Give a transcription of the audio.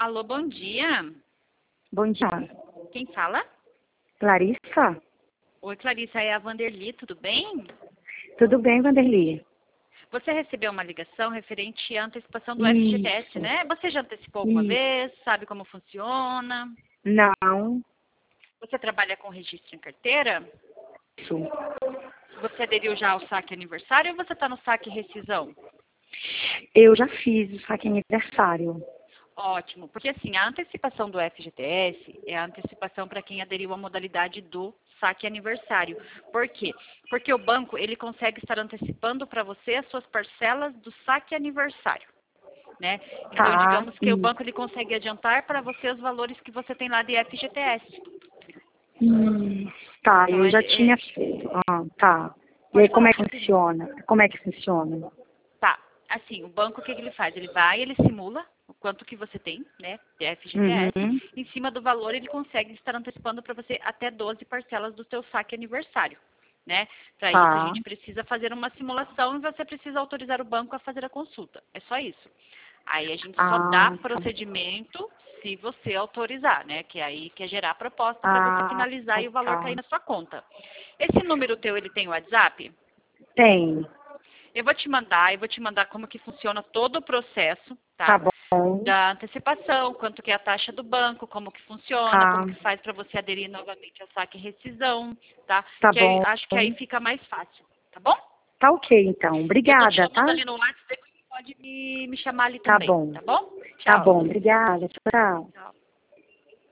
Alô, bom dia. Bom dia. Quem fala? Clarissa? Oi, Clarissa, é a Vanderly, tudo bem? Tudo bem, Vanderly? Você recebeu uma ligação referente à antecipação do FGTS, Isso. né? Você já antecipou alguma Isso. vez? Sabe como funciona? Não. Você trabalha com registro em carteira? Isso. Você aderiu já ao saque aniversário ou você está no saque rescisão? Eu já fiz o saque aniversário. Ótimo, porque assim, a antecipação do FGTS é a antecipação para quem aderiu à modalidade do saque aniversário. Por quê? Porque o banco, ele consegue estar antecipando para você as suas parcelas do saque aniversário, né? Então, Tá. digamos que o banco, ele consegue adiantar para você os valores que você tem lá de FGTS. Tá, Então, eu já tinha feito. Tá. E aí, pode como falar, é que rapidinho. funciona? Como é que funciona? Tá, assim, o banco, o que que ele faz? Ele simula o quanto que você tem, né, de FGTS, Uhum. em cima do valor ele consegue estar antecipando para você até 12 parcelas do seu saque aniversário, né? Para isso a Tá. gente precisa fazer uma simulação e você precisa autorizar o banco a fazer a consulta, é só isso. Aí a gente só dá Tá. procedimento se você autorizar, né, que aí quer gerar a proposta para você finalizar e o valor cair Tá. na sua conta. Esse número teu, ele tem WhatsApp? Tem. Eu vou te mandar como que funciona todo o processo, Tá tá? bom. Da antecipação, quanto que é a taxa do banco, como que funciona, Tá. como que faz para você aderir novamente ao saque e rescisão, tá? Tá Que aí, bom. acho que aí fica mais fácil, tá bom? Tá ok, então. Eu tô te Obrigada, chamando tá? ali no WhatsApp, depois você pode me chamar ali Tá também, bom. tá bom? Tá Tchau. bom. Obrigada. Tchau. Tchau.